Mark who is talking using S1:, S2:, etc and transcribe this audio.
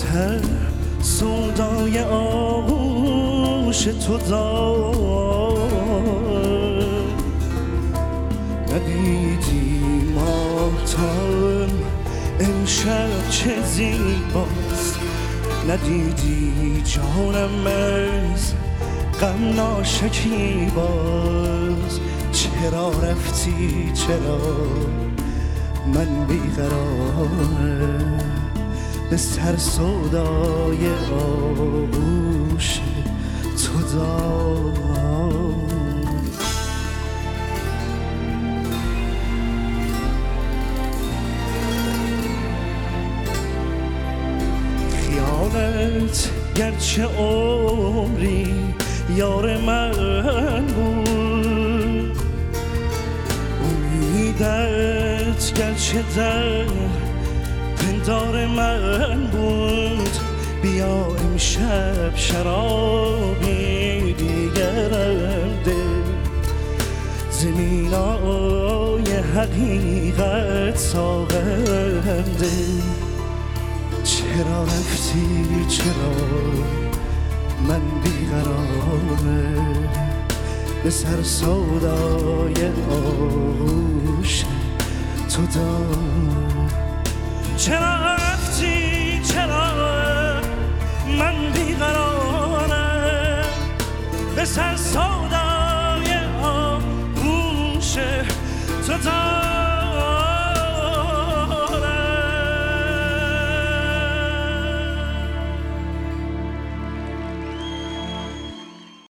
S1: سر سودای آغوش تو داد. ندیدی ماهتاب امشب چه زیباست، ندیدی جانم از غم ناشکیباز. چرا رفتی چرا من بیقرارم به سر سودای آغوش تو داد. خیالت گرچه عمری یار من بود، امیدت گرچه در پندار من بود. بیا امشب شرابی دیگرم ده، زمینای حقیقت ساغرم ده. چرا رفتی چرا من بیقرارم به سر سودای آغوش تو داد. چرا